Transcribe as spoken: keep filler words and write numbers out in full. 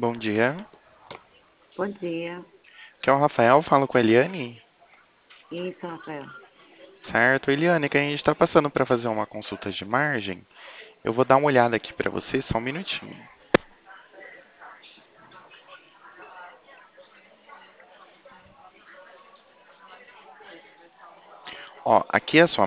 Bom dia. Bom dia. Aqui é o Rafael, falo com a Eliane. Isso, Rafael. Certo, Eliane, que a gente está passando para fazer uma consulta de margem. Eu vou dar uma olhada aqui para você, só um minutinho. Ó, aqui é a sua